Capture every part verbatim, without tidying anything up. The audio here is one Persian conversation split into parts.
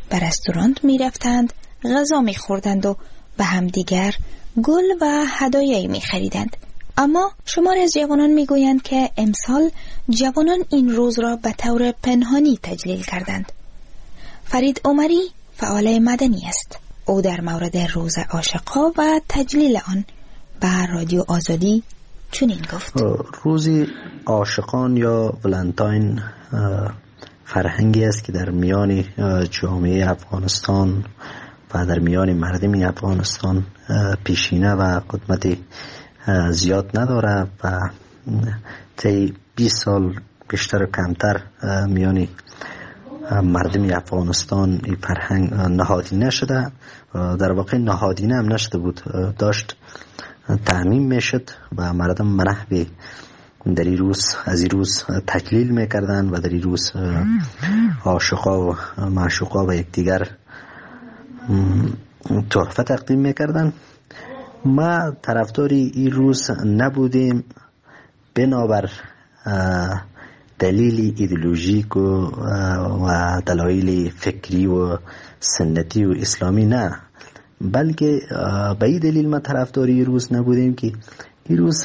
به رستوران می رفتند، غذا می خوردند و به همدیگر گل و هدایایی می خریدند. اما شماری از جوانان می گویند که امسال جوانان این روز را به طور پنهانی تجلیل کردند. فرید عمری فعال مدنی است. او در مورد روز عاشقا و تجلیل آن به رادیو آزادی چنین گفت: روز عاشقان یا ولنتاین فرهنگی است که در میان جامعه افغانستان و در میان مردم افغانستان پیشینه و قدمت زیاد نداره و طی بیست سال بیشتر و کمتر میان مردم افغانستان این فرهنگ نهادینه شده. در واقع نهادینه هم نشده بود، داشت تعمیم میشد و مردم منحبه در این روز از این روز تجلیل میکردن و در این روز عاشقا و معشوقا و یکدیگر تحفه تقدیم میکردن. ما طرفداری این روز نبودیم بنابر دلیل ایدئولوژیک و, و دلایل فکری و سنتی و اسلامی، نه، بلکه به این دلیل ما طرفداری این روز نبودیم که این روز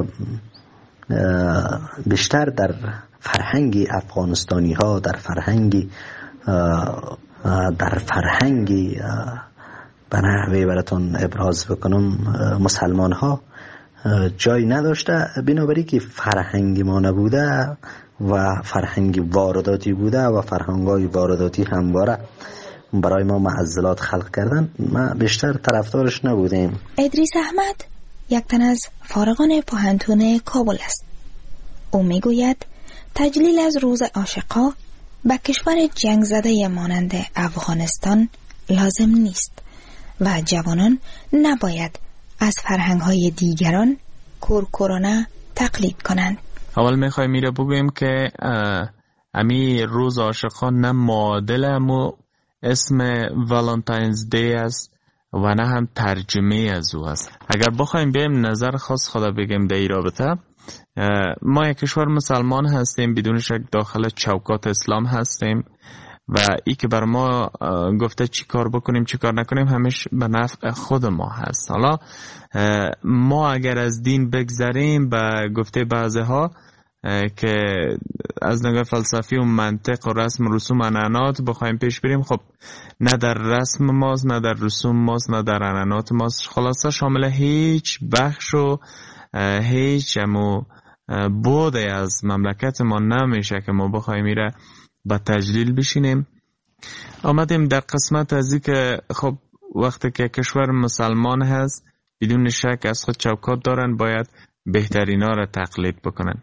بیشتر در فرهنگ افغانستانی ها، در فرهنگ در فرهنگ به نحوه براتون ابراز بکنم مسلمان ها جای نداشته، بنابراین که فرهنگ ما نبوده و فرهنگ وارداتی بوده و فرهنگای وارداتی همواره برای ما معضلات خلق کردن، ما بیشتر طرفدارش نبودیم. ادریس احمد یک تن از فارغان پوهنتون کابل است. او میگوید تجلیل از روز عاشقا به کشور جنگ زده مانند افغانستان لازم نیست و جوانان نباید از فرهنگ‌های دیگران کورکورانه تقلید کنند. اول میخوایم میره بگویم که امی روز عاشقان نه معادل امو اسم والنتاینز دی است و نه هم ترجمه از او است. اگر بخوایم بیم نظر خاص خدا بگیم در این رابطه، ما یک کشور مسلمان هستیم، بدون شک داخل چوکات اسلام هستیم و ای که بر ما گفته چی کار بکنیم چی کار نکنیم همش به نفع خود ما هست. حالا ما اگر از دین بگذریم به گفته بعضی ها که از نگاه فلسفی و منطق و رسم و رسوم عنعنات بخوایم پیش بریم، خب نه در رسم ماست نه در رسوم ماست نه در عنعنات ماست، خلاصه شامل هیچ بخش و هیچ امو بوده از مملکت ما نمیشه که ما بخوایم میره با تجلیل بشینیم. آمدیم در قسمت از این که خب وقتی که کشور مسلمان هست بدون شک از خود چوکات دارن، باید بهترین ها را تقلید بکنن.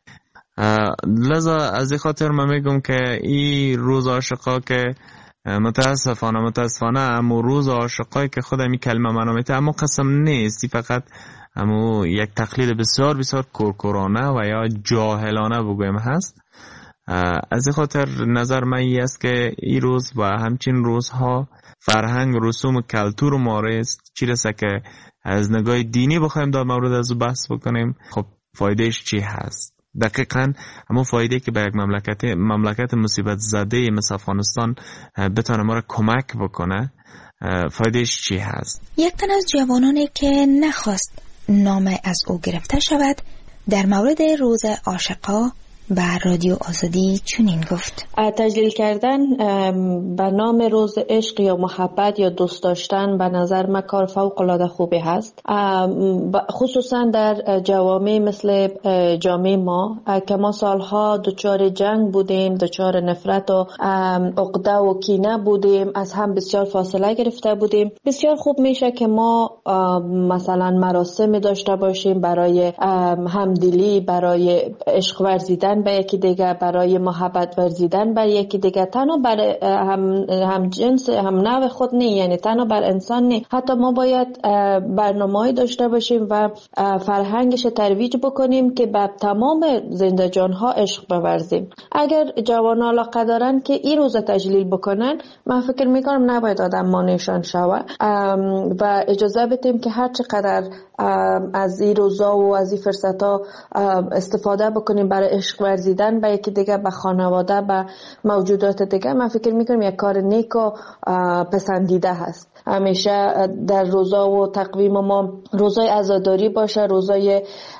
لذا از این خاطر من میگم که این روز عاشقا که متاسفانه متاسفانه امو روز عاشقایی که خود می کلمه منامیته اما قسم نیست، فقط امو یک تقلید بسیار بسیار کورکورانه و یا جاهلانه بگویم هست. از این خاطر نظر من این است که این روز و همچین روزها فرهنگ رسوم و کلتور ما است، چی رسه که از نگاه دینی بخوایم در مورد از بحث بکنیم، خب فایدهش چی هست؟ دقیقاً همون فایده که به یک مملکت مملکت مصیبت زده مثل افغانستان بتونه ما را کمک بکنه، فایدهش چی هست؟ یک تن از جوانانی که نخواست نام از او گرفته شود در مورد روز عاشقا به رادیو آزادی چنین گفت: تجلیل کردن به نام روز عشق یا محبت یا دوست داشتن به نظر من کار فوق العاده خوبی هست، خصوصا در جوامع مثل جامعه ما که ما سالها دچار جنگ بودیم، دچار نفرت و عقده و کینه بودیم، از هم بسیار فاصله گرفته بودیم. بسیار خوب میشه که ما مثلا مراسم داشته باشیم برای همدلی، برای عشق ورزیدن به یکی دیگه، برای محبت ورزیدن به یکی دیگه، تنها بر هم, هم جنس هم نوع خود نه، یعنی تنها بر انسان نه، حتی ما باید برنامه‌ای داشته باشیم و فرهنگش ترویج بکنیم که به تمام زنده جان‌ها عشق بورزیم. اگر جوانان علاقه دارن که این روز تجلیل بکنن، من فکر میکنم نباید آدم مانعشان شود و اجازه بدیم که هر چقدر از این روزا و از این فرصت ها استفاده بکنیم برای عشق ورزیدن به یکی دیگه، به خانواده، به موجودات دیگه، من فکر میکنم یک کار نیک و پسندیده هست. همیشه در روزا و تقویم ما روزای عزاداری باشه، روزای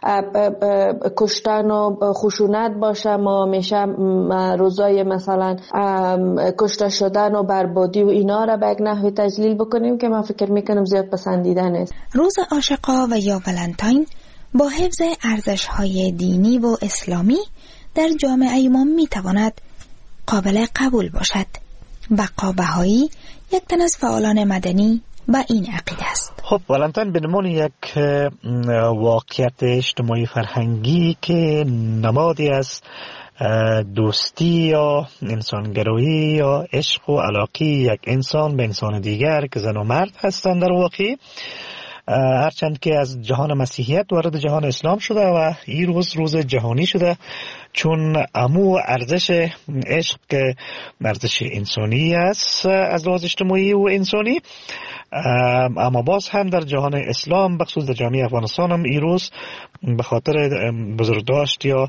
کشتن و خشونت باشه، ما همیشه روزای مثلا کشته شدن و بربادی و اینا را به یک نحوی تجلیل بکنیم که من فکر میکنم زیاد پسندیده نیست. روز عاشقا و یا ولنتاین با حفظ ارزش‌های دینی و اسلامی در جامعه ما میتواند قابل قبول باشد. بقا بهایی یک تن از فعالان مدنی با این عقیده است. خب ولنتاین به عنوان یک واقعیت اجتماعی فرهنگی که نمادی از دوستی یا انسانگرایی یا عشق و علاقه یک انسان به انسان دیگر که زن و مرد هستند در واقع، هرچند که از جهان مسیحیت وارد جهان اسلام شده و این روز روز جهانی شده، چون امو ارزش عشق که ارزش انسانی است از لحاظ اجتماعی و انسانی، اما باز هم در جهان اسلام بخصوص در جامعه افغانستان هم این روز به خاطر بزرگداشت یا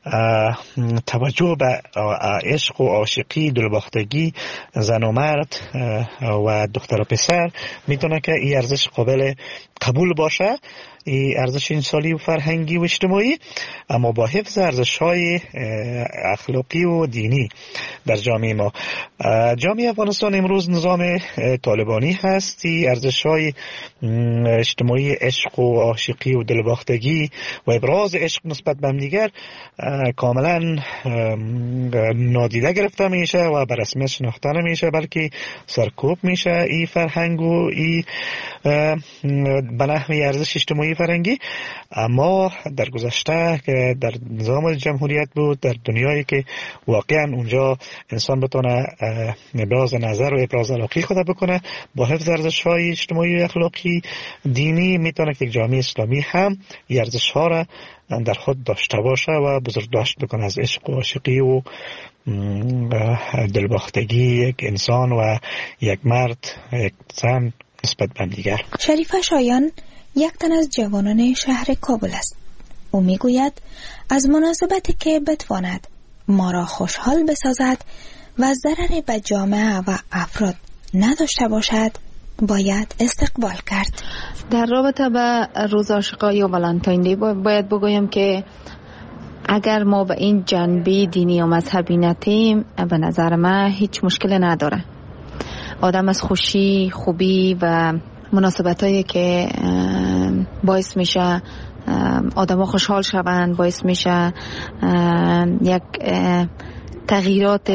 توجه به عشق و عاشقی، دلباختگی زن و مرد و دختر و پسر میتونه که این ارزش قابل قبول باشه، این ارزش انسانی و فرهنگی و اجتماعی، اما با حفظ ارزش‌های اخلاقی و دینی در جامعه ما. جامعه افغانستان امروز نظام طالبانی هست. این ارزش‌های اجتماعی عشق و عاشقی و دلباختگی و ابراز عشق نسبت به همدیگر کاملا نادیده گرفته میشه و به رسمیت شناخته نمیشه، بلکه سرکوب میشه این فرهنگ و این به نحوی ارزش اجتماعی فرهنگی. اما در گذشته که در نظام جمهوریت بود، در دنیایی که واقعا اونجا انسان بتونه ابراز نظر و ابراز علاقه خود بکنه با حفظ ارزش‌های اجتماعی و اخلاقی دینی، میتونه که یک جامعه اسلامی هم این ارزش‌ها را در خود داشته باشه و بزرگداشت بکنه از عشق و عاشقی و دلباختگی یک انسان و یک مرد، یک زن نسبت به دیگر. شریفه شایان یک تن از جوانان شهر کابل است. او میگوید از مناسبتی که بتواند ما را خوشحال بسازد و ضرر به جامعه و افراد نداشته باشد باید استقبال کرد. در رابطه با روز عاشقا یا ولنتاین دی باید بگویم که اگر ما به این جنبه دینی و مذهبی نتیم، به نظر من هیچ مشکل نداره. آدم از خوشی، خوبی و مناسبتایی که باعث میشه آدم ها خوشحال شوند، باعث میشه یک تغییرات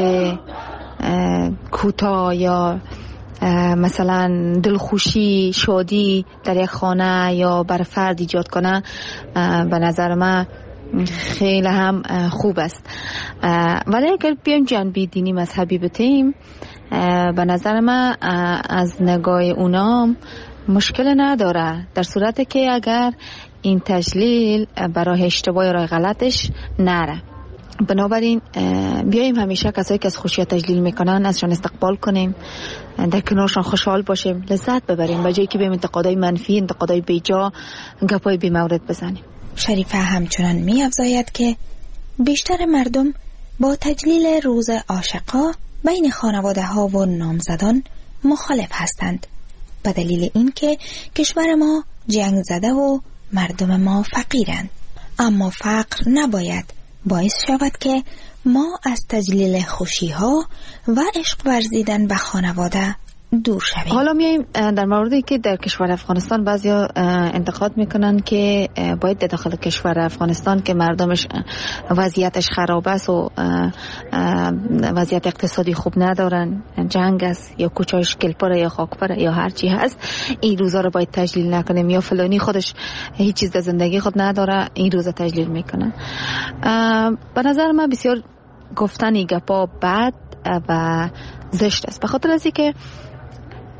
کوتاه یا مثلا دلخوشی، شادی در یک خانه یا بر فرد ایجاد کنه، به نظر من خیلی هم خوب است. ولی اگر بیایم جنبه دینی مذهبی بتیم، به نظر من از نگاه اونام مشکل نداره، در صورتی که اگر این تجلیل برای اشتباه یا راه غلطش نره. بنابراین بیاییم همیشه کسایی که از خوشی تجلیل میکنن ازشان استقبال کنیم، در کنارشان خوشحال باشیم، لذت ببریم، به جایی که به انتقادهای منفی، انتقادهای بیجا، گپای بی مورد بزنیم. شریفه همچنان می افزاید که بیشتر مردم با تجلیل روز عاشقا بین خانواده ها و نامزدان مخالف هستند، به دلیل اینکه کشور ما جنگ زده و مردم ما فقیرند. اما فقر نباید باعث شود که ما از تجلیل خوشی ها و عشق ورزیدن به خانواده دور شویم. حالا میایم در موردی که در کشور افغانستان بعضیا انتقاد میکنن که باید در داخل کشور افغانستان که مردمش وضعیتش خراب است و وضعیت اقتصادی خوب ندارن، جنگ است یا کوچه‌اش گلپره یا خاکپره یا هر چی هست، این روزا رو باید تجلیل نکنیم، یا فلانی خودش هیچ چیز در زندگی خود نداره این روزا تجلیل میکنن. به نظر من بسیار گفتن گپا بد و زشت است، به خاطر از اینکه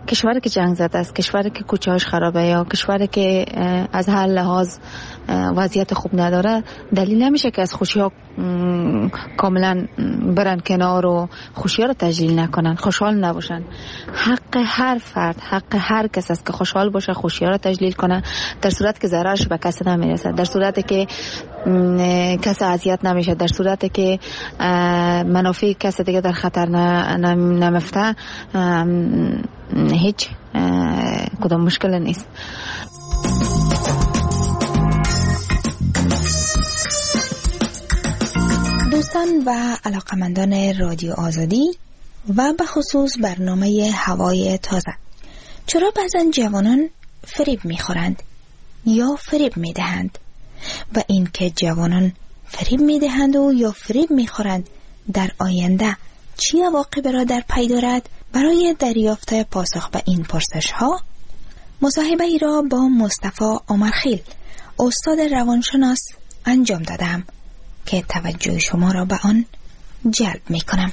کشوری که جنگ زده است، کشوری که کوچه‌هاش خرابه یا کشوری که از هر لحاظ وضعیت خوب نداره، دلیل نمیشه که از خوشی‌ها کاملا برن کنار و خوشی‌ها رو تجلیل نکنن، خوشحال نباشن. حق هر فرد، حق هر کس است که خوشحال باشه، خوشی‌ها رو تجلیل کنه، در صورت که ضررش به کسی نمیرسه، در صورتی که کسی اذیت نمیشه، در صورتی که منافع کسی دیگه در خطر نمیفته، هیچ کدام مشکل نیست. دوستان و علاقمندان رادیو آزادی و به خصوص برنامه هوای تازه، چرا بعضن جوانان فریب میخورند یا فریب میدهند و این که جوانان فریب میدهند و یا فریب میخورند در آینده چی عواقبی را در پی دارد؟ برای دریافت پاسخ به این پرسش ها مصاحبه ای را با مصطفی عمرخیل، استاد روانشناس، انجام دادم که توجه شما را به آن جلب می کنم.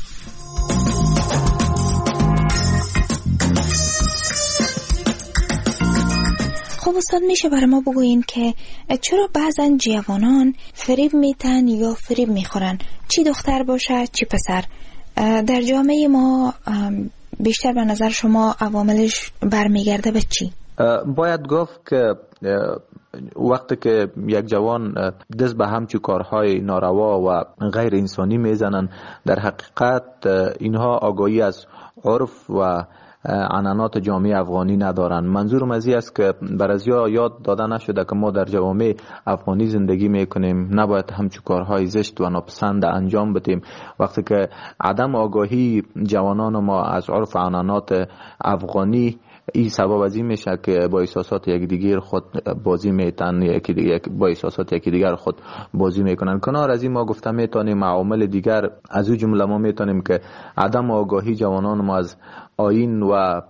خب استاد، میشه برای ما بگویین که چرا بعضن جوانان فریب میتن یا فریب میخورن، چی دختر باشه چی پسر؟ در جامعه ما بیشتر به نظر شما عواملش برمیگرده به چی؟ باید گفت که وقتی که یک جوان دست به همچو کارهای ناروا و غیر انسانی میزنن، در حقیقت اینها آگاهی از عرف و عنعنات جامعه افغانی ندارن. منظورم از این است که برازیا یاد داده نشده که ما در جوامع افغانی زندگی میکنیم، نباید همچو کارهای زشت و ناپسند انجام بدیم. وقتی که عدم آگاهی جوانان ما از عرف و عنعنات افغانی، این سبب از این میشه که با احساسات یک دیگر خود بازی میتن، یکی دیگر با احساسات یکی دیگر خود بازی میکنن. کنار از این ما گفته میتونیم عوامل دیگر از او جمله ما میتونیم که عدم آگاهی جوانان ما از آیین و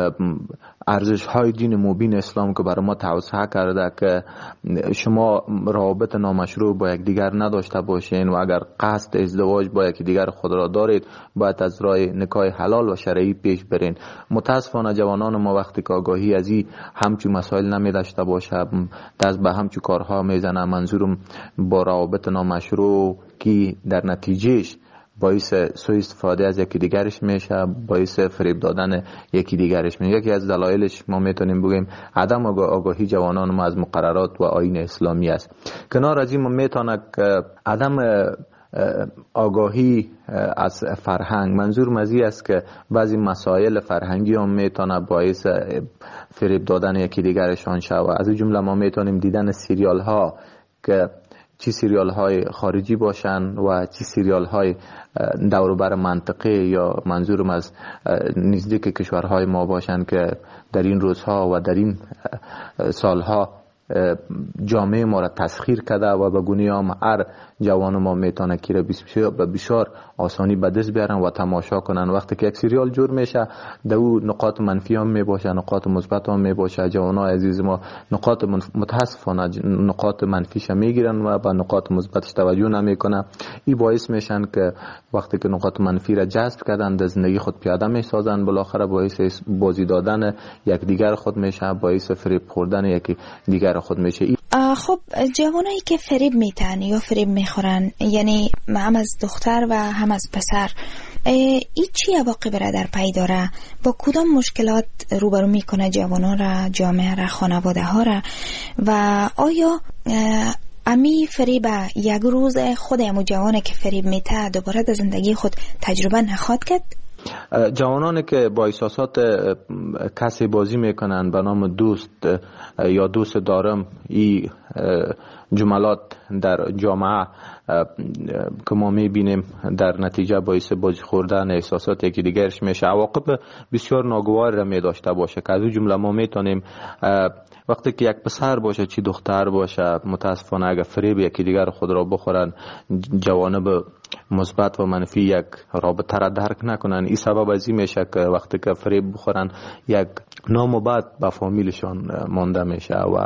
ارزش های دین مبین اسلام که برای ما توسعه کرده که شما روابط نامشروع با یک دیگر نداشته باشین و اگر قصد ازدواج با یک دیگر خود را دارید باید از راه نکاح حلال و شرعی پیش برین. متاسفانه جوانان ما وقتی که آگاهی از این همچو مسائل نمی داشته باشه، دست به همچو کارها میزنه. منظورم با روابط نامشروع که در نتیجهش باعث سوء استفاده از یکی دیگرش میشه، باعث فریب دادن یکی دیگرش میشه. یکی از دلایلش ما میتونیم بگیم عدم آگاهی جوانان ما از مقررات و آیین اسلامی است. کنار از این ما میتونه که عدم آگاهی از فرهنگ، منظور مزی است که بعضی مسائل فرهنگی هم میتونه باعث فریب دادن یکی دیگرشان شود. از این جمله ما میتونیم دیدن سریال ها که چی سریال های خارجی باشن و چی سریال های دور بر منطقه یا منظورم از نزدیک کشورهای ما باشن که در این روزها و در این سالها جامعه ما را تسخیر کرده و به گونه هم هر جوان ما میتونه که به بسیار آسانی به دست بیارن و تماشا کنن. وقتی که یک سریال جور میشه در او نقاط منفی هم میباشه، نقاط مثبت هم میباشه. جوانای عزیز ما نقاط متاسفانه نقاط منفیش میگیرن و به نقاط مثبتش توجه نمیکنه. این باعث میشن که وقتی که نقاط منفی را جذب کردن در زندگی خود پیاده میسازن، بالاخره باعث بازی دادن یک دیگر خود میشه، باعث فریب خوردن یک دیگر خود میشه. خب جوانایی که فریب میتن یا فریب میخورن، یعنی هم از دختر و هم از پسر، این چی عواقب را در پی داره؟ با کدام مشکلات روبرو میکنه جوانان را، جامعه را، خانواده ها را؟ و آیا امی فریب یک روز خود امو جوانه که فریب میته دوباره در زندگی خود تجربه نخواد کرد؟ جوانانی که با احساسات کسی بازی میکنن به نام دوست یا دوست دارم، این جملات در جامعه که ما میبینیم در نتیجه باعث بازی خوردن احساسات یکی دیگرش میشه، عواقب بسیار ناگوار را میداشته باشه که از اون جمله ما میتونیم وقتی که یک پسر باشه چی دختر باشه، متاسفانه اگر فریب یکی دیگر خود را بخورن، جوانب مثبت و منفی یک رابطه را درک نکنن. این سبب از این میشه که وقتی که فریب بخورن یک نام و بعد به فامیلشان مانده میشه و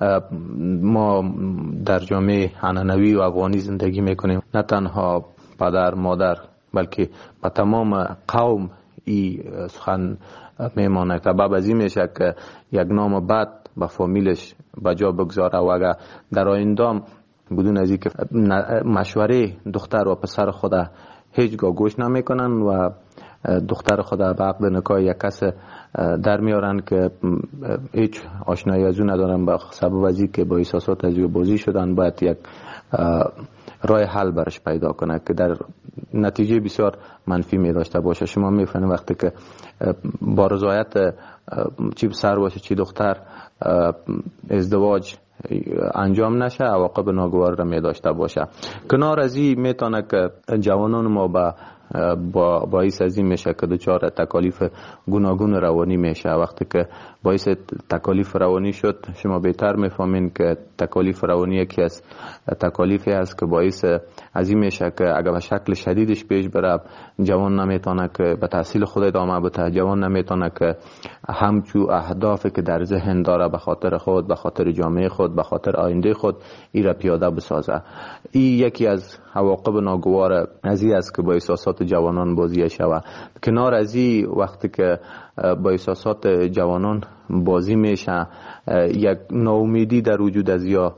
ما در جامعه عنعنوی و افغانی زندگی میکنیم. نه تنها پدر مادر بلکه به تمام قوم این سخن میمانه که بعد از این میشه که یک نام بد به فامیلش بجا بگذاره و اگر در آینده بدون از اینکه مشوره دختر و پسر خود هیچگاه گوش نمیکنن و دختر خود به عقد نکاح یک کس در میارن که هیچ آشنایی از اون ندارن به سبب از اینکه با احساسات از او بازی شدن، باید یک راه حل برش پیدا کنه که در نتیجه بسیار منفی می داشته باشه. شما میفهمید وقتی که با رضایت چی پسر باشه چی دختر ازدواج انجام نشه، عواقب ناگوار را می داشته باشه. کنار از این میتونه که جوانان ما با با باعث از این میشه که دچار تکالیف گوناگون روانی میشه. وقتی که باعث تکالیف روانی شد، شما بهتر میفهمین که تکالیف روانی یکی از تکالیفی است که باعث از این میشه که اگر به شکل شدیدش پیش بره، جوان نمیتونه که به تحصیل خود ادامه بده، جوان نمیتونه که همچو اهدافی که در ذهن داره به خاطر خود، به خاطر جامعه خود، به خاطر آینده خود ای را پیاده بسازه. این یکی از عواقب ناگوار از این است که با احساسات جوانان بازی شود. کنار از این وقتی که با احساسات جوانان بازی میشه، یک ناامیدی در وجود از یا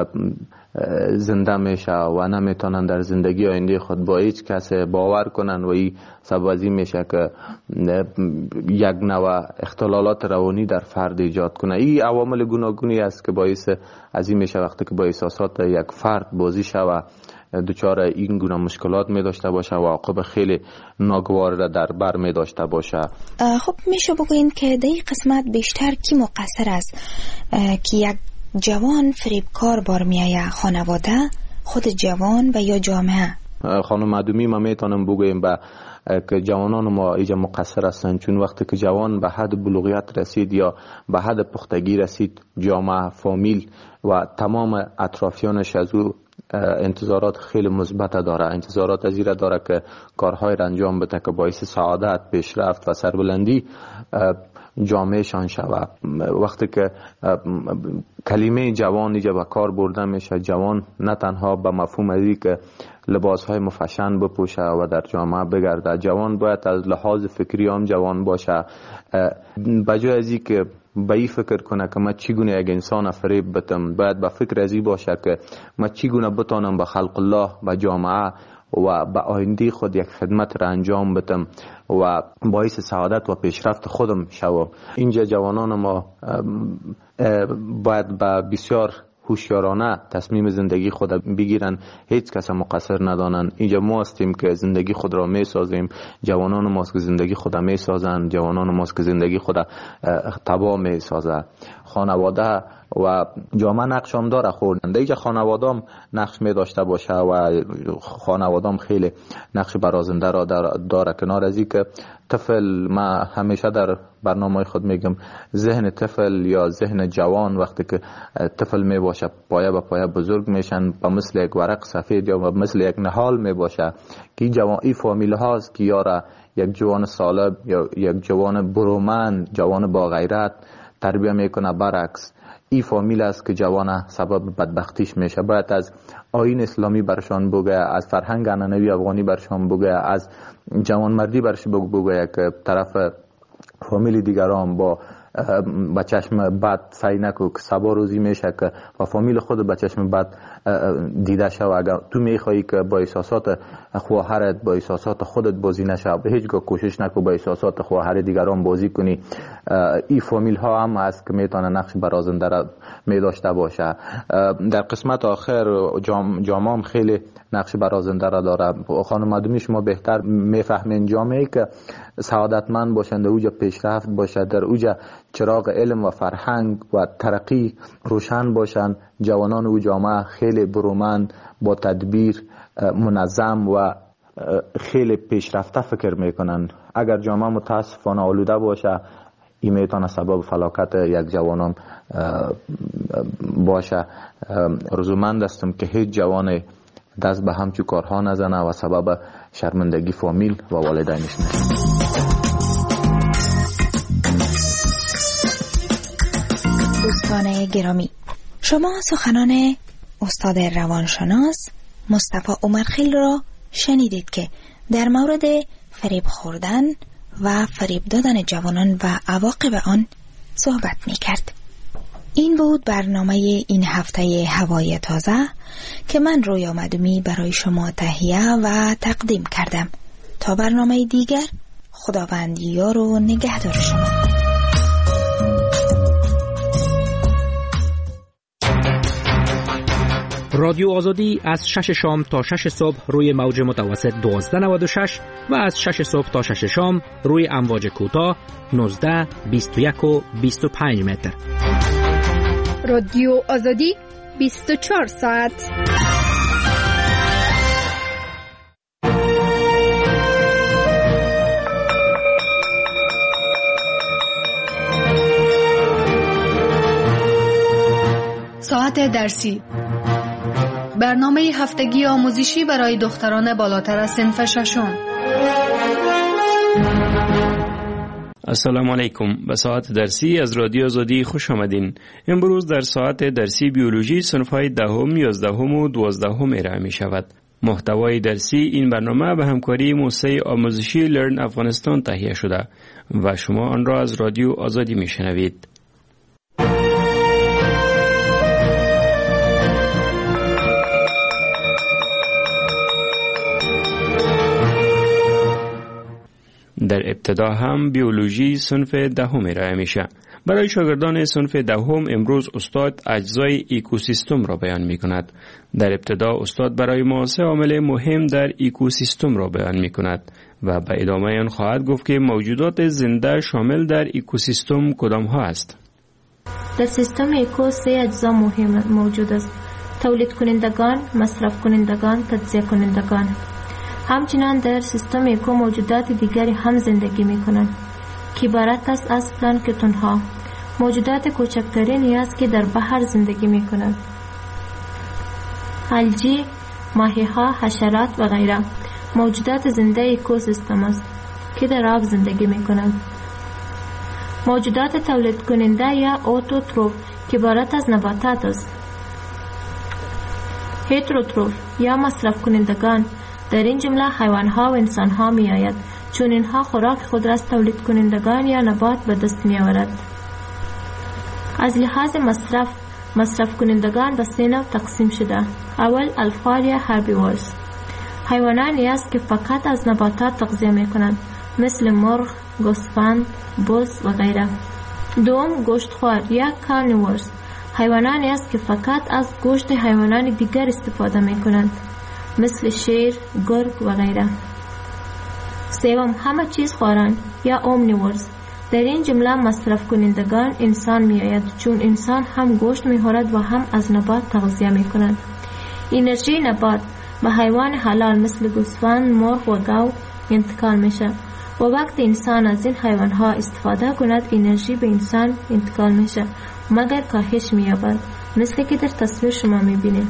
زنده میشه و نمیتونن در زندگی آینده خود با هیچ کس باور کنن و این سبب از این میشه که یک نوع اختلالات روانی در فرد ایجاد کنه. این عوامل گوناگونی است که باعث از این میشه وقتی که با احساسات یک فرد بازی شود دچار این گونه مشکلات می داشته باشه و عواقب خیلی ناگوار را در بر می داشته باشه. خب میشه بگوین که در این قسمت بیشتر کی مقصر است که یک جوان فریبکار بار میایه؟ خانواده، خود جوان و یا جامعه؟ خانم معدومی ما میتونم بگویم با که جوانان ما ایجا مقصر هستند، چون وقتی که جوان به حد بلوغیت رسید یا به حد پختگی رسید، جامعه، فامیل و تمام اطرافیانش از او انتظارات خیلی مثبت داره، انتظارات از این داره که کارهای را انجام بده که باعث سعادت، پیشرفت و سربلندی جامعه شان شود. وقتی که کلمه جوان اینجا به کار برده میشه، جوان نه تنها به مفهوم ازی که لباس های مفشن بپوشه و در جامعه بگرده، جوان باید از لحاظ فکری هم جوان باشه، بجای ازی که به این فکر کنه که من چگونه یک انسان فریب بدم، باید به فکر ازی باشه که من چگونه بتانم به خلق الله، به جامعه و به آینده خود یک خدمت را انجام بدم و باعث سعادت و پیشرفت خودم شوم. اینجا جوانان ما باید به بسیار هوشیارانه تصمیم زندگی خود بگیرن، هیچ کس مقصر ندانن. اینجا ما هستیم که زندگی خود را می سازیم، جوانان ماست که زندگی خود را می سازن، جوانان ماست که زندگی خود را تباه می سازن. خانواده و جامعه نقش هم داره خوردن. اینجا خانواده هم نقش می داشته باشه و خانواده هم خیلی نقش برازنده را داره. کنار از این که طفل، ما همیشه در برنامه خود میگم ذهن طفل یا ذهن جوان وقتی که طفل می باشه پایه به پایه بزرگ میشن، به مثل یک ورق سفید یا مثل یک نهال می باشه که جوان ای فامیل هاست که یاره یک جوان سالب یا یک جوان برومند، جوان با غیرت تربیه میکنه. برعکس ای فامیل است که جوان سبب بدبختیش میشه. باید از آیین اسلامی برشان بگه، از فرهنگ عنعنوی افغانی برشان بگه، از جوان مردی برش بگه که طرف فامیل دیگران با با چشم بد سعی نکو که سبا روزی میشه که با فامیل خود با چشم بد دیده شو. اگر تو میخوایی که با احساسات خواهرت، با احساسات خودت بازی نشه، به هیچگاه کوشش نکو با احساسات خواهر دیگران بازی کنی. این فامیل ها هم است که میتونه نقش برازنده را میداشته باشه. در قسمت آخر جام جامعه خیلی نقش برازنده را داره. خانم معدومی شما بهتر میفهمین جامعه که سعادتمند باشند، در اوجا پیشرفت باشه، در اوجا چراغ علم و فرهنگ و ترقی روشن باشند، جوانان او جامعه خیلی برومند، با تدبیر، منظم و خیلی پیشرفته فکر میکنن. اگر جامعه متاسفانه آلوده باشه، این میتونه سبب فلاکت یک جوانان باشه. رضامند هستم که هیچ جوان دست به همچو کارها نزنه و سبب شرمندگی فامیل و والدینش نشه. دوستان گرامی، شما سخنان استاد روانشناس مصطفی عمرخیل را شنیدید که در مورد فریب خوردن و فریب دادن جوانان و عواقب آن صحبت می کرد. این بود برنامه این هفته هوای تازه که من رویا مدومی برای شما تهیه و تقدیم کردم. تا برنامه دیگر، خداوند یار و نگهدار شما. رادیو آزادی از شش شام تا شش صبح روی موج متوسط دوازده نود و شش و از شش صبح تا شش شام روی امواج کوتاه نوزده، بیست و یک و بیست و پنج متر. رادیو آزادی بیست و چهار ساعت. ساعت درسی، برنامه هفتگی آموزشی برای دختران بالاتر از صنف ششم. السلام علیکم. به ساعت درسی از رادیو آزادی خوش آمدین. امروز در ساعت درسی بیولوژی صنف‌های دهم، یازدهم و دوازدهم ارائه می شود. محتوای درسی این برنامه به همکاری موسسه آموزشی لرن افغانستان تهیه شده و شما آن را از رادیو آزادی می شنوید. در ابتدا هم بیولوژی صنف دهم ارائه میشه. برای شاگردان صنف دهم امروز استاد اجزای اکوسیستم را بیان می کند. در ابتدا استاد برای ما سه عامل مهم در اکوسیستم را بیان می کند و به ادامه آن خواهد گفت که موجودات زنده شامل در اکوسیستم کدام ها است. در سیستم اکو سه اجزا مهم موجود است: تولید کنندگان، مصرف کنندگان، تجزیه کنندگان. همچنان در سیستم اکو موجودات دیگری هم زندگی می کنند که عبارت است از پلانکتون ها، موجودات کوچکترینی است که در بحر زندگی می کنند. الگی، ماهی ها، حشرات و غیره موجودات زنده اکوسیستم است که در آب زندگی می کنند. موجودات تولید کننده یا اوتوتروف که عبارت از نباتات است. هتروتروف یا مصرف کنندگان در این جمله حیوان ها و انسان ها می آید، چون اینها خوراک خود را از تولید کنندگان یا نبات به دست می آورد. از لحاظ مصرف، مصرف کنندگان به سه نوع تقسیم شده. اول الفار یا هربیورز، حیوانانی است که فقط از نباتات تغذیه می کنند، مثل مرغ، گوسفند، بز و غیره. دوم گوشتخوار یا کارنیورز، حیوانانی است که فقط از گوشت حیوانات دیگر استفاده می کنند، مثل شیر، گرگ و غیره. سوم همه چیز خواران یا اومنیورز، در این جمله مصرف کنندگان انسان می آید، چون انسان هم گوشت می خورد و هم از نبات تغذیه می کند. انرژی نبات به حیوان حلال مثل گوسفند، مرغ و گاو انتقال می شود و وقتی انسان از این حیوان ها استفاده کند انرژی به انسان انتقال می شود مگر کاهش می یابد، مثل که در تصویر شما می بینید.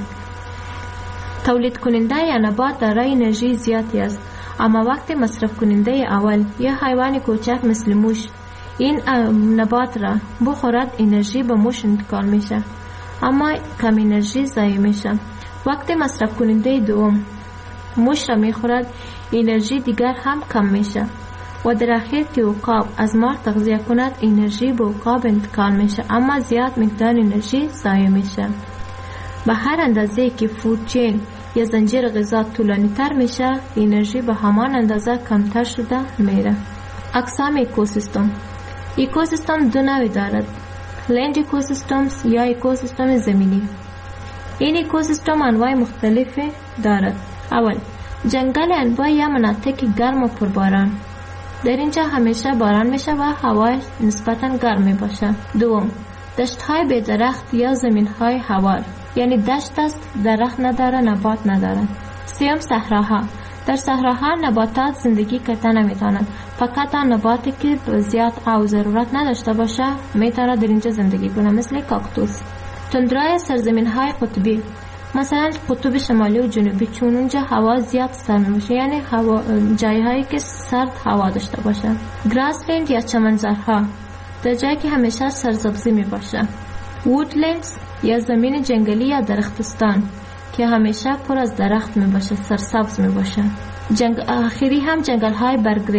تولید کننده یا نبات دارای انرژی زیادی است، اما وقتی مصرف کننده اول یا حیوان کوچک مثل موش این نبات را بخورد انرژی به موش انتقال میشه، اما کم انرژی ضایع میشه. وقتی مصرف کننده دوم موش را میخورد انرژی دیگر هم کم میشه و در اخیر که عقاب از مار تغذیه کند انرژی به عقاب انتقال میشه، اما زیاد مقدار انرژی ضایع میشه. به هر اندازه که فود چین یا زنجیر غذا طولانی تر میشه انرژی به همان اندازه کمتر شده میره. اقسام اکوسیستم. اکوسیستم دو نوع دارد: لند اکوسیستمز یا اکوسیستم زمینی. این اکوسیستم انواع مختلفی دارد. اول جنگل انواع یا مناطق گرم و پرباران، در اینجا همیشه باران میشه و هوا نسبتاً گرم میباشه. دوم دشت های بی درخت یا زمین های هوار، یعنی دشت است درخت نداره، نبات نداره. سوم صحراها، در صحراها نباتات زندگی کردن نمیتونند، فقط آن نباتی که زیاد آب ضرورت نداشته باشه میتونه در اینجا زندگی کنه، مثل کاکتوس. تندرای سرزمین های قطبی، مثلا قطب شمالی و جنوبی، چون اونجا هوا زیاد سرد میشه، یعنی هوا جایی هایی که سرد هوا داشته باشه. گراسلند یا چمنزارها، در جایی که همیشه سرسبزی می باشه. وودلندز یا زمین جنگلی یا درختستان که همیشه پر از درخت می باشه، سرسبز می باشه. جنگ آخری هم جنگل های برگریز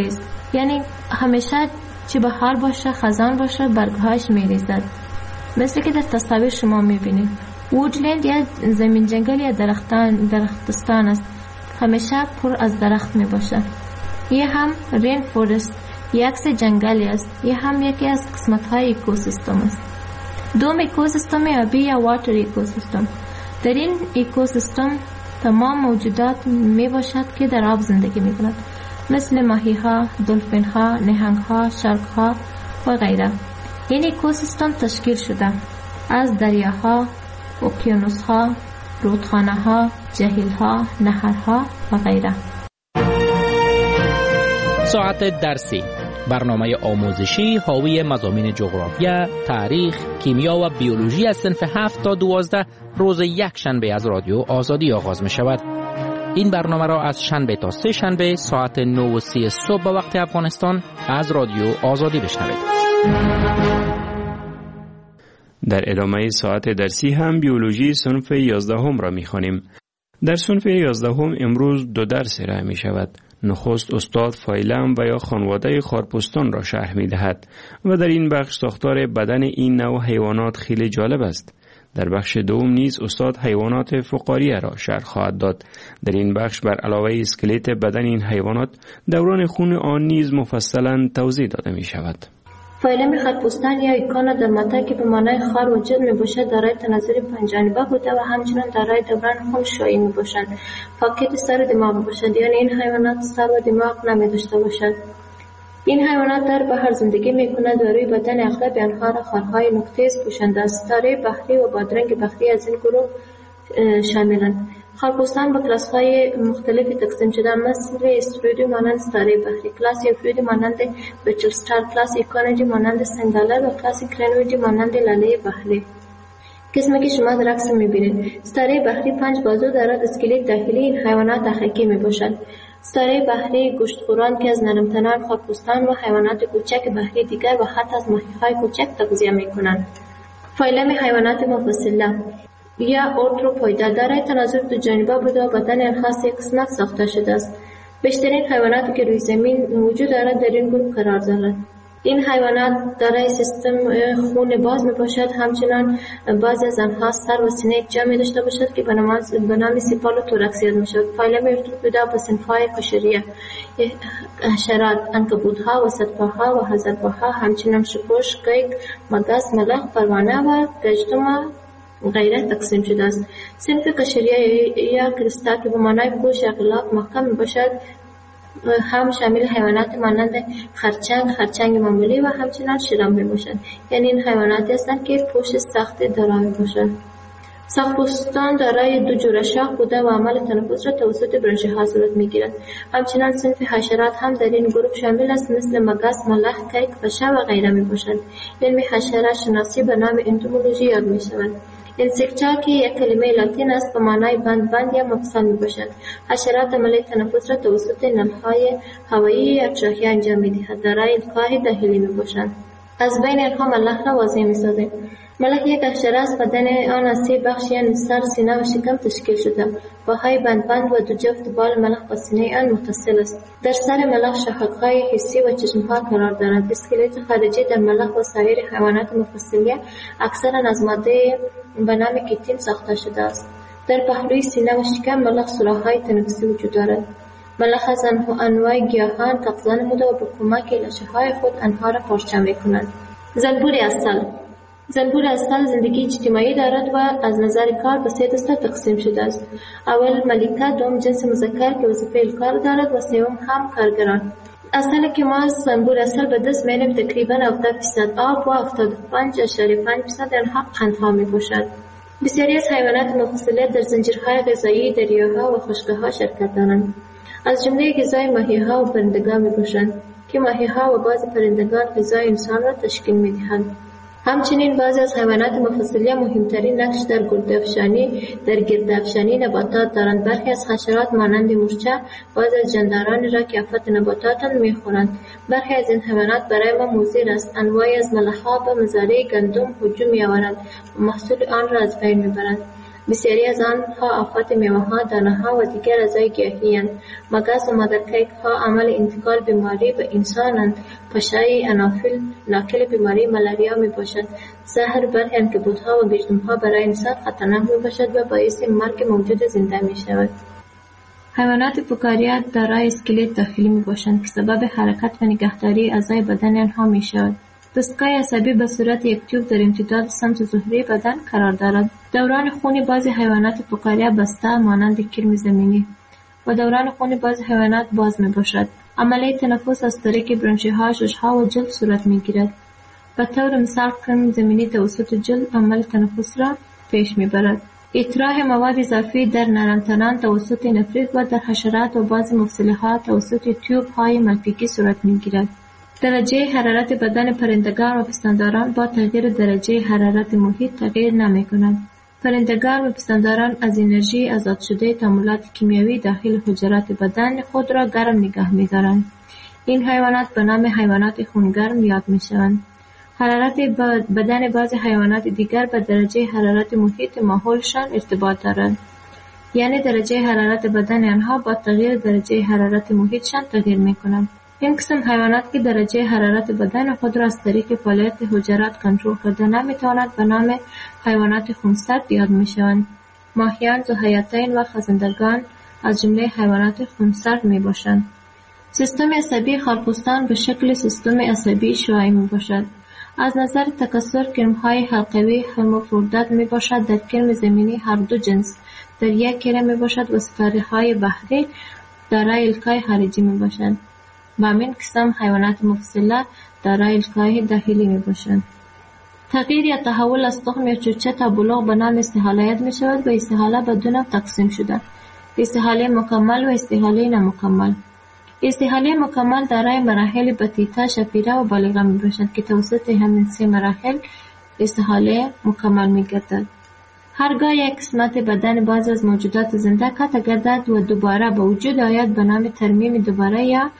یعنی همیشه چه بهار باشه خزان باشه برگهاش میریزد. مثل که در تصاویر شما میبینید وودلند یا زمین جنگل یا درختان درختستان است، همیشه پر از درخت میباشه. یه هم رین فورست یک سه جنگلی است، یه هم یکی از قسمت های اکوسیستم است. دوم اکوسیستم آبی یا واتر اکوسیستم. در این اکوسیستم تمام موجودات می باشد که در آب زندگی می کند، مثل ماهی ها، دلفین ها، نهنگ ها، شارک ها و غیره. این اکوسیستم تشکیل شده از دریاها، اقیانوس ها، رودخانه ها، جهیل ها، نهرها و غیره. ساعت درسی، برنامه آموزشی حاوی مضامین جغرافیا، تاریخ، کیمیا و بیولوژی از صنف هفت تا دوازده روز یک شنبه از رادیو آزادی آغاز می شود. این برنامه را از شنبه تا سه شنبه ساعت نه و سی صبح به وقت افغانستان از رادیو آزادی بشنوید. در ادامه ساعت درسی هم بیولوژی صنف یازدهم را می خوانیم. در صنف یازدهم امروز دو درس ارائه می شود. نخست استاد فایلم و یا خانواده خارپستان را شرح می دهد و در این بخش ساختار بدن این نوع حیوانات خیلی جالب است. در بخش دوم نیز استاد حیوانات فقاریه را شرح خواهد داد. در این بخش بر علاوه اسکلت بدن این حیوانات دوران خون آن نیز مفصلا توضیح داده می شود. فایلم خارپستان یا ایکانا در متن که به معنای خار وجود می باشد دارای تناظر پنجانبه بوده و همچنان دارای دوران خون شایی می باشد. پاکت سر و دماغ باشد، یعنی این حیوانات سر و دماغ نمی داشته باشد. این حیوانات در بحر زندگی می کند و روی بدن اغلب آنها را خارهای نقطه‌ای پوشانده است. ستاره بحری و بادرنگ بحری از این گروه شاملند. خارپستان به کلاس های مختلفی تقسیم شده، مثل استرویدی مانند ستاره بحری، کلاس یوفریدی مانند بچل ستار، کلاس ایکانویدی مانند سنگالر و کلاس کرنویدی مانند لاله بحری. قسمی که شما در عکس میبینید، ستاره بحری پنج بازو دارد. اسکلت داخلی این حیوانات تخیکی میباشد. ستاره بحری گوشتخوران که از نرمتنان، خارپستان و حیوانات کوچک بحری دیگر و حتی از ماهی‌های کوچک تغذیه میکنند. فایلم حیوانات مفصله یا ارتروپویدا دارای تناظر دو جانبه بوده و بدن آنها سه قسمت ساخته شده است. بیشترین حیواناتی که روی زمین وجود دارد در این گروه قرار دارد. این حیوانات دارای سیستم خون باز می باشد. همچنان بعضی از آنها سر و سینه جا می داشته باشد که به نام سیپال و توراکس یاد می شود. فایلم ارتروپویدا به صنف‌های قشریه، حشرات، عنکبوت‌ها، وسطپاها و هزارپاها، همچنان شپوش، قیق، مگس، ملخ، پروانه و گژدم غیره تقسیم شده است. صنف قشریه یا کرستا که به معنای پوش یا غلاف محکم می باشد هم شامل حیوانات مانند خرچنگ، خرچنگ معمولی و همچنان شرم می باشد. یعنی این حیواناتی هستند که پوش سخت دارای می باشد. ساق‌پوستان دارای دو جوره شاخ بوده و عمل تنفس را توسط برانشی ها صورت می گیرد. همچنان صنف حشرات هم در این گروه شامل است، مثل مگس، ملخ، کیک، پشه و غیره می باشد. علم حشرات شناسی به نام انتومولوژی یاد می شود. انسکتا که یک کلمه لاتین است به معنای بند بند یا مفصل می باشد. حشرات عمل تنفس را توسط نلهای هوایی یا چاهی انجام می دهد. دارای القاء داخلی می باشند. از بین آنها ملخ را واضح می سازد. ملخ یک حشره است. بدن آن از سه بخش یعنی سر، سینه و شکم تشکیل شده. پاهای بند بند و دو جفت بال ملخ با سینه آن متصل است. در سر ملخ شاخک‌های حسی و چشم‌ها قرار دارند. اسکلت خارجی در ملخ و سایر حیوانات مفصلیه اکثرا از ماده به نام کیتین ساخته شده است. در پهلوی سینه و شکم ملخ سوراخ‌های تنفسی وجود دارد. ملخ از انواع گیاهان تغذیه نموده و به کمک لاشه‌های خود آنها را پارچه می‌کند. زنبور عسل زنبور عسل زندگی اجتماعی دارد و از نظر کار به سه دسته تقسیم شده است. اول ملکه، دوم جنس مذکر که وظیفه الکار دارد و سوم هم کارگران. عسل که ما از زنبور عسل به دست می‌آوریم تقریباً هفتاد درصد آب و هفتاد و پنج اشاریه پنج درصد آنها قندها می‌باشد. بسیاری از حیوانات مفصله در زنجیرهای غذایی دریاها و خشک‌ها شرکت دارند. از جمله غذای ماهی‌ها و پرندگان می‌باشند که ماهی‌ها و بعضی پرندگان غذای انسان را تشکیل می‌دهند. همچنین بعضی از حیوانات مفصلیه مهمترین نقش در گردافشانی در گردافشانی نباتات دارند. برخی از حشرات مانند مورچه بعضی از جاندارانی را که آفت نباتات می‌خورند. برخی از این حیوانات برای ما مضر است. انواعی از ملخ‌ها به مزارع گندم هجوم می‌آورند و محصول آن را از بین می‌برند. بسیاری از آنها آفات میوه‌ها، دانه‌ها و دیگر اعضای گیاهی‌اند. مگس و مادرکیک‌ها عامل انتقال بیماری به انسانند. پشای انافیل ناقل بیماری ملاریا میباشد. زهر برخی عنکبوت‌ها و گژده‌ها برای انسان خطرناک میباشد و باعث مرگ موجود زنده میشود. حیوانات فکاریا دارای اسکلت داخلی میباشند که سبب حرکت و نگهداری اعضای بدن آنها میشود. دستگاه عصبی به صورت یک تیوب در امتداد سمت ظهری بدن قرار دارد. دوران خون بعضی حیوانات فکاریا بسته مانند کرم زمینی و دوران خون بعضی حیوانات باز می باشد. عملیه تنفس از طریق برانشی‌ها، شش‌ها و جلد صورت می گیرد. به طور مثال کرم زمینی توسط جلد عمل تنفس را پیش می برد. اطراح مواد اضافی در نرمتنان توسط نفریت و در حشرات و بعضی مفصل‌ها توسط تیوب های ملفیکی صورت می گیرد. درجه حرارت بدن پرندگان و پستانداران با تغییر درجه حرارت محیط تغییر نمی کنند. پرندگان و پستانداران از انرژی آزاد شده تعاملات کیمیایی داخل حجرات بدن خود را گرم نگه می دارند. این حیوانات به نام حیوانات خونگرم یاد می شوند. حرارت بدن بعض حیوانات دیگر به درجه حرارت محیط ماحولشان ارتباط دارد. یعنی درجه حرارت بدن آنها با تغییر درجه حرارت محیطشان تغییر می کنند. این قسم حیوانات که درجه حرارت بدن خود را از طریق فعالیت حجرات کنترل کرده نمیتواند به نام حیوانات خونسرد یاد میشوند. ماهیان، ذوحیاتین و خزندگان از جمله حیوانات خونسرد میباشند. سیستم عصبی خرپوستان به شکل سیستم عصبی شعاعی میباشد. از نظر تکثر کرم‌های حلقوی هرمافرودیت میباشد. در کرم زمینی هر دو جنس در یک کره میباشد و ستاره‌های بحری دارای الکای خارجی میباشند. و همین قسم حیوانات مفصله دارای الکای داخلی می باشند. تغییر یا تحول از تخم یا چوچه تا بلوغ به نام استحاله یاد می شود و استحاله به دو نوع تقسیم شده: استحاله مکمل و استحاله نامکمل. استحاله مکمل دارای مراحل بطیطه، شفیره و بالغه می باشند که توسط همین سه مراحل استحاله مکمل می گردد. هرگاه یک قسمت بدن بعض از موجودات زنده قطع گردد و دوباره به وجود آید به نام ترمیم دوباره یا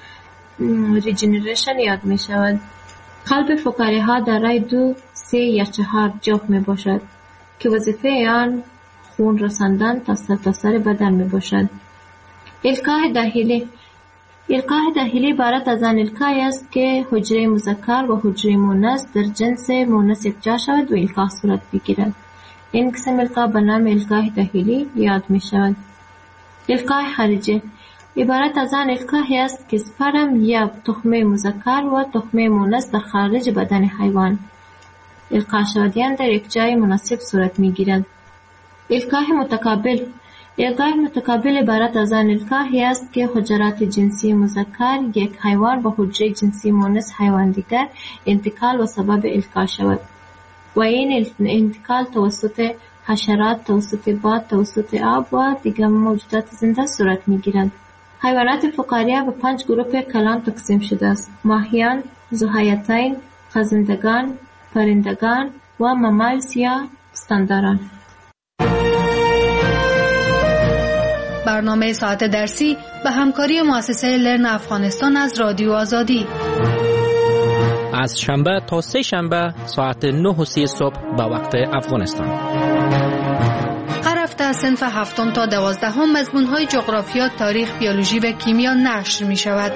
ریجنریشن یاد می شود. قلب فکاری ها دارای دو، سه یا چهار جوف می باشد که وظیفه آن خون رساندن تا سرتاسر بدن می باشد. الکای داخلی الکای داخلی عبارت از آن الکای است که حجره مذکر و حجره مؤنث در جنس مؤنث یکجا شود و الکا صورت بگیرد. این قسم الکا به نام الکای داخلی یاد می شود. الکای خارجی عبارت از آن الکایی است که سپرم یا تخمه مذکر و تخمه مؤنث در خارج بدن حیوان القا شدیان در یک جای مناسب صورت می گیرد. الکای متقابل الکای متقابل عبارت از آن الکایی است که حجرات جنسی مذکر یک حیوان به حجره جنسی مؤنث حیوان دیگر انتقال و سبب الکا شود و این انتقال توسط حشرات، توسط باد، توسط آب و دیگر موجودات زنده صورت می گیرد. حیوانات فکاریا به پنج گروه کلان تقسیم شده است: ماهیان، ذوحیاتین، خزندگان، پرندگان و ممالز یا پستانداران. برنامه ساعت درسی به همکاری مؤسسه لرن افغانستان از رادیو آزادی از شنبه تا سه شنبه ساعت نه و سی صبح به وقت افغانستان. هر هفته از صنف هفتم تا دوازدهم مضمون‌های جغرافیا، تاریخ، بیولوژی و کیمیا نشر می شود.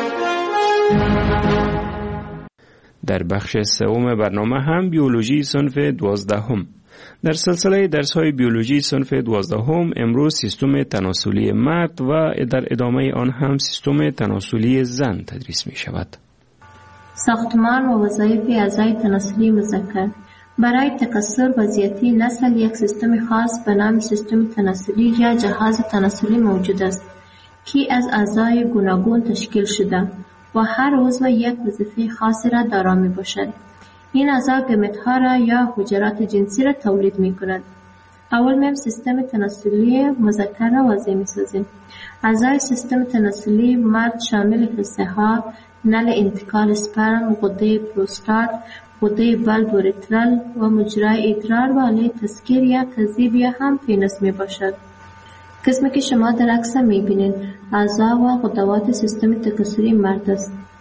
در بخش سوم برنامه هم بیولوژی صنف دوازدهم. در سلسله درس‌های بیولوژی صنف دوازدهم امروز سیستم تناسلی مرد و در ادامه آن هم سیستم تناسلی زن تدریس می شود. ساختمان و وظایف اعضای تناسلی مذکر. برای تکثر و زیاتی نسل یک سیستم خاص به نام سیستم تناسلی یا جهاز تناسلی موجود است که از اعضای گوناگون تشکیل شده و هر عضو یک وظیفه خاصی را دارا می باشد. این اعضا گمت‌ها را یا حجرات جنسی را تولید می کند. اول میم سیستم تناسلی مذکر را واضح می سازیم. اعضای سیستم تناسلی مرد شامل حصه ها، نل انتقال اسپرم، غده پروستات، غده بلب و ریترال و مجرای ادرار و آله تسکیر یا کذیب یا هم پینس می باشد. قسمی که شما در عکس می بینید اعضا و غدوات سیستم تکثری مرد است.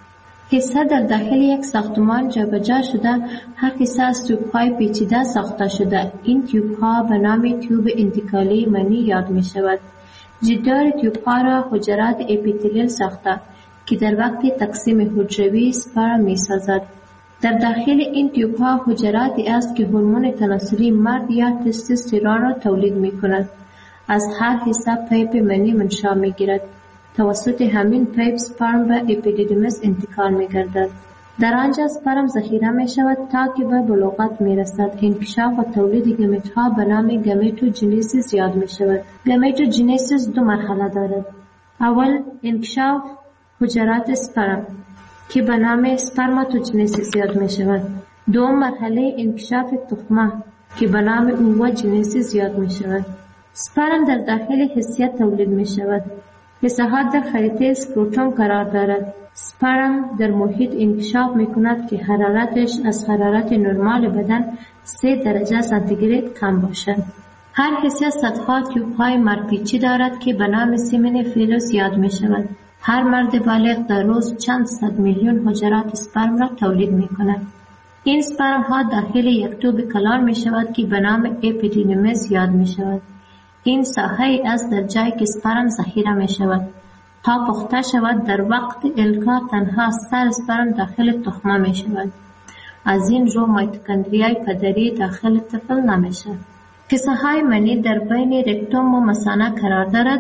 حصه در داخل یک ساختمان جابجا شده، هر حصه از تیوب‌های پیچیده ساخته شده. این تیوب‌ها به نام تیوب انتقالی منی یاد می شود. جدار تیوب‌ها را حجرات اپیتلیل ساخته که در وقت تقسیم حجروی سپرم می سازد. در داخل این تیوب‌ها حجراتی است که هورمون تناسلی مرد یا تستوسترون را تولید می کند. از هر حصه پیپ منی منشأ می گیرد. توسط همین پیپ سپرم به اپیدیدیمس انتقال می گردد. در آنجا سپرم ذخیره می شود تا که به بلوغت می رسد. انکشاف و تولید گمیت ها به نام گمیتوجنیسیس یاد می شود. گمیتوجنیسیس دو مرحله دارد. اول انکشاف حجرات سپرم که به نام سپرماتوجنیسیس یاد می شود. دوم مرحله انکشاف تخمه که به نام اووجنیسیس یاد می شود. سپرم در داخل حسیه تولید می شود. حصه ها در خریطه سکروتوم قرار دارد. سپرم در محیط انکشاف می کند که حرارتش از حرارت نرمال بدن سه درجه سانتیگراد کم باشد. هر حصه صدها تیوب های مرپیچی دارد که به نام سیمن فیلوس یاد می شود. هر مرد بالغ در روز چند صد میلیون حجرات سپرم را تولید می کند. این سپرم ها داخل یک توب کلان می شود که به نام اپیدیدیمس یاد می شود. این ساحه است در جایی که سپرم ذخیره می شود. تا پخته شود در وقت القا تنها سر سپرم داخل تخمه می شود. از این رو میتوکندریای پدری داخل طفل نمی شود. حصه های منی در بین رکتوم و مثانه قرار دارد.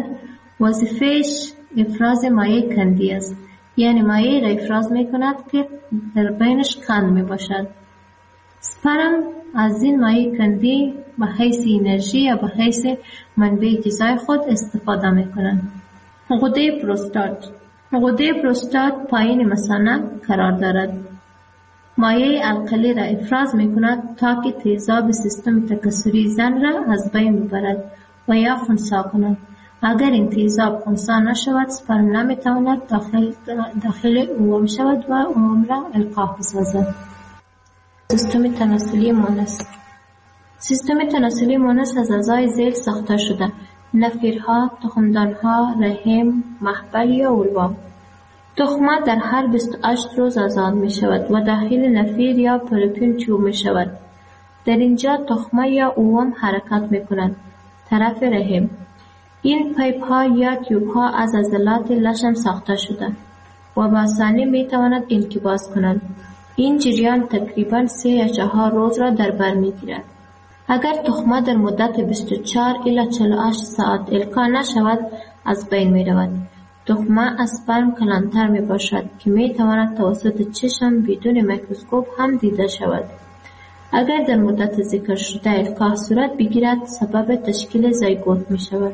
وظیفهش افراز مایع کندی است. یعنی مایع را افراز می کند که در بینش کند می باشد. سپرم از این مایع کندی به حیث انرژی یا به حیث منبع غذای خود استفاده می کنند. غده پروستات. غده پروستات پایین مثانه قرار دارد. مایع القلی را افراز می کند تا که تیزاب سیستم تکثری زن را از بین ببرد و یا خنثی کند. اگر این تیزاب خنثی نشود سپرم نمی تواند داخل, داخل اوم شود و اوم را القاح بسازد. سیستم تناسلی مونس. سیستم تناسلی مونس از اعضای ذیل ساخته شده: نفیرها، تخمدانها، رحم، محبل یا اولوا. تخمه در هر بیست و هشت روز آزاد می شود و داخل نفیر یا پروپین چوب می شود. در اینجا تخمه یا اوم حرکت می کند. طرف رحم. این پیپ ها یا تیوب ها از عضلات لشم ساخته شده و با آسانی می تواند انقباض کنند. این جریان تقریباً سه یا چهار روز را در بر می گیرد. اگر تخمه در مدت بیست و چهار الی چهل و هشت ساعت القا نشود از بین می رود. تخمه از سپرم کلانتر می باشد که می تواند توسط چشم بدون میکروسکوپ هم دیده شود. اگر در مدت ذکر شده القا صورت بگیرد سبب تشکیل زایگوت می شود.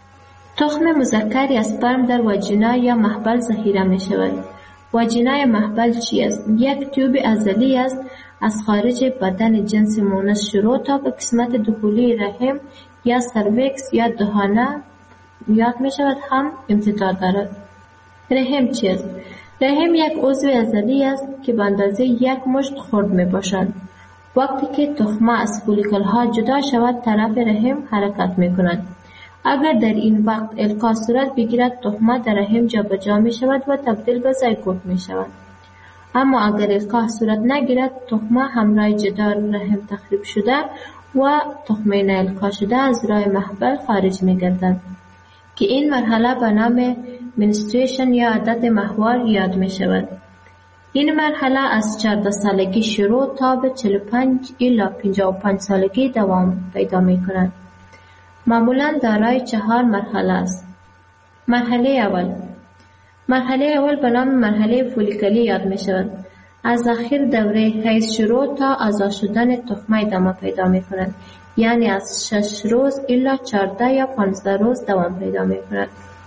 تخم مذکر یا سپرم در واژینا یا محبل ذخیره می شود. واژینا یا محبل چی است؟ یک تیوب عضلی است از خارج بدن جنس مونس شروع تا به قسمت دخولی رحم یا سرویکس یا دهانه یاد می شود هم امتداد دارد. رحم چی است؟ رحم یک عضو عضلی است که به اندازه یک مشت خرد می باشد. وقتی که تخمه از فولیکل ها جدا شود طرف رحم حرکت می کند. اگر در این وقت القا صورت بگیرد تخمه در رحم جابجا می شود و تبدیل به زایگوت می شود. اما اگر القا صورت نگیرد تخمه همراه جدار رحم تخریب شده و تخمه نالقا شده از راه محبل خارج می گردد که این مرحله به نام منستریشن یا عادت ماهوار یاد می شود. این مرحله از چهارده سالگی شروع تا به چهل و پنج الی پنجاه و پنج سالگی دوام پیدا می کند. معمولاً دارای چهار مرحله است. مرحله اول. مرحله اول به نام مرحله فولیکلی یاد می شود. از آخر دوره حیض شروع تا آزاد شدن تخمه ادامه پیدا می کند. یعنی از شش روز الی چهارده یا پانزده روز دوام پیدا می کند.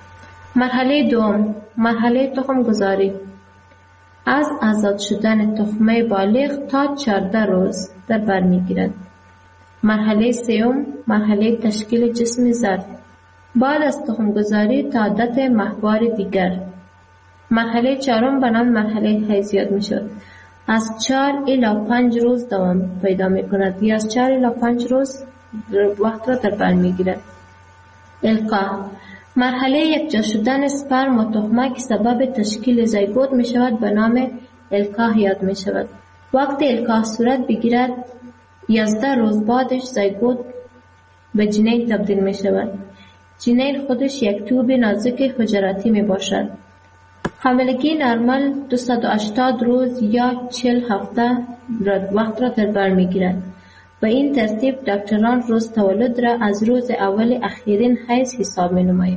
مرحله دوم. مرحله تخم گذاری. از آزاد شدن تخمه بالغ تا چهارده روز در بر می گیرد. مرحله سوم. مرحله تشکیل جسم زرد. بعد از تخم گذاری تا عادت ماهوار دیگر. مرحله چهارم به نام مرحله حیض یاد می شود. از چهار الی پنج روز دوام پیدا می کند یا از چهار الی پنج روز وقت را در بر می گیرد. القا. مرحله یکجا شدن سپرم و تخمه که سبب تشکیل زایگوت می شود به نام الکاه یاد می شود. وقتی الکاه صورت بگیرد یازده روز بعدش زایگوت به جنین تبدیل می شود. جنین خودش یک توب نازک حجراتی می باشد. حاملگی نرمال دویست و هشتاد روز یا چهل هفته وقت را در بر می گیرد. به این ترتیب دکتران روز تولد را از روز اول اخیرین حیض حساب می نماید.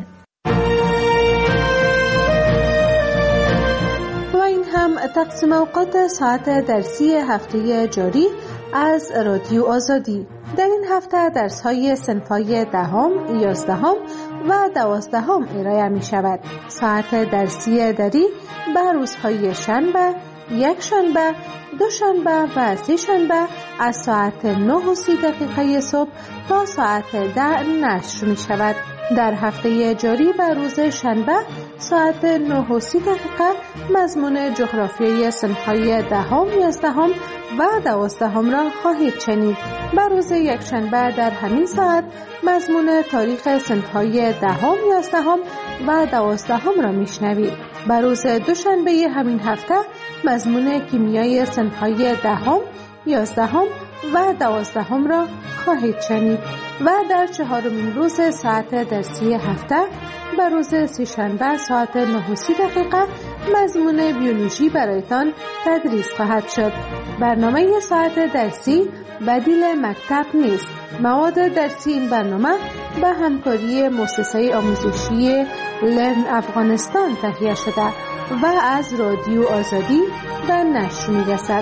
و این هم تقسیم اوقات ساعت درسی هفته جاری از رادیو آزادی. در این هفته درس های صنف‌های دهم، یازدهم و دوازدهم ارائه می شود. ساعت درسی دری به روزهای شنبه، یک شنبه، دو شنبه و سه شنبه از ساعت نه و سی دقیقه صبح تا ساعت ده نشر می شود. در هفته جاری به روز شنبه ساعت نه و سی دقیقه مضمون جغرافیای صنف‌های دهم، یازدهم و دوازدهم را خواهید شنید. به روز یک شنبه در همین ساعت مضمون تاریخ صنف‌های دهم، یازدهم و دوازدهم را میشنوید. به روز دوشنبه همین هفته مضمون کیمیای صنف‌های دهم، یازدهم و دوازدهم را خواهید شنید. و در چهارمین روز ساعت درسی هفته به روز سه‌شنبه ساعت نه و سی دقیقه مضمون بیولوژی برایتان تدریس خواهد شد. برنامه ساعت درسی بدیل مکتب نیست. مواد درسی این برنامه به همکاری مؤسسه آموزشی لرن افغانستان تهیه شده و از رادیو آزادی به نشر می‌رسد.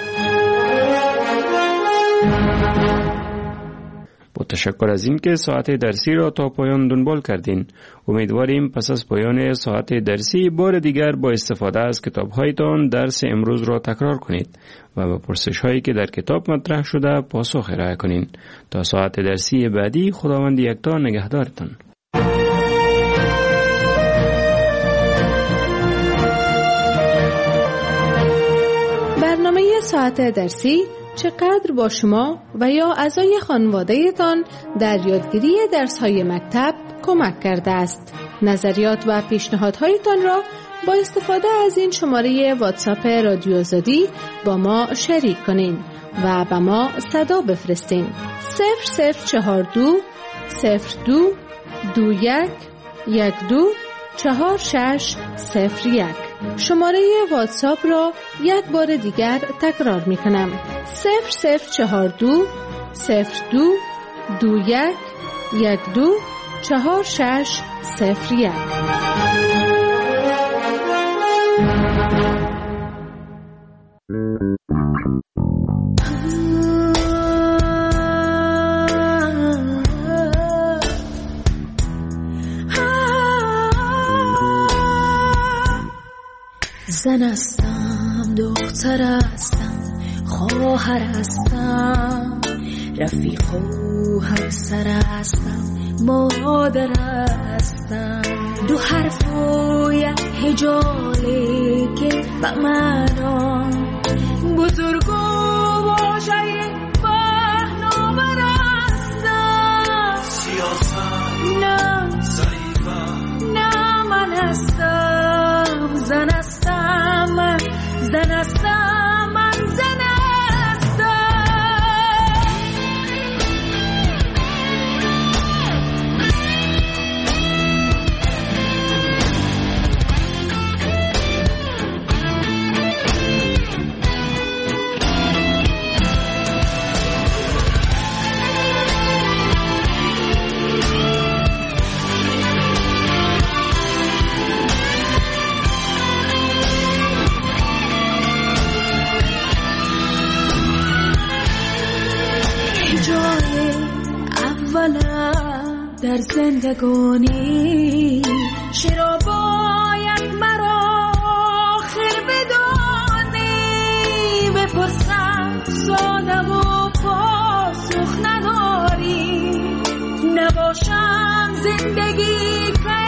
با تشکر از این که ساعت درسی را تا پایان دنبال کردین. امیدواریم پس از پایان ساعت درسی بار دیگر با استفاده از کتاب‌هایتان درس امروز را تکرار کنید و به پرسش‌هایی که در کتاب مطرح شده پاسخ ارائه کنین. تا ساعت درسی بعدی خداوند یکتا نگهدارتان. برنامه ساعت درسی چقدر با شما و یا اعضای خانواده‌تان در یادگیری درس‌های مکتب کمک کرده است. نظریات و پیشنهادهایتان را با استفاده از این شماره واتساپ رادیو آزادی با ما شریک کنین و به ما صدا بفرستین. صفر صفر چهار دو صفر دو دو یک یک دو چهار شش صفر یک. شماره واتساپ را یک بار دیگر تکرار می کنم. صفر صفر چهار دو صفر دو دو یک یک دو چهار شش صفر یک. زن هستم، دختر هستم، خواهر هستم، رفیق و همسر هستم، مادر هستم. دو حرف و یک هجاله که به معنا بزرگ و واژه پهناور هستم. سیاست نه ضعیفم، نه من هستم. زن هستم من، زن هستم من، زن در زندگانی چرا باید مرا آخر بدانی؟ بپرسم ساده و پاسخ نداری. نباشم زندگی که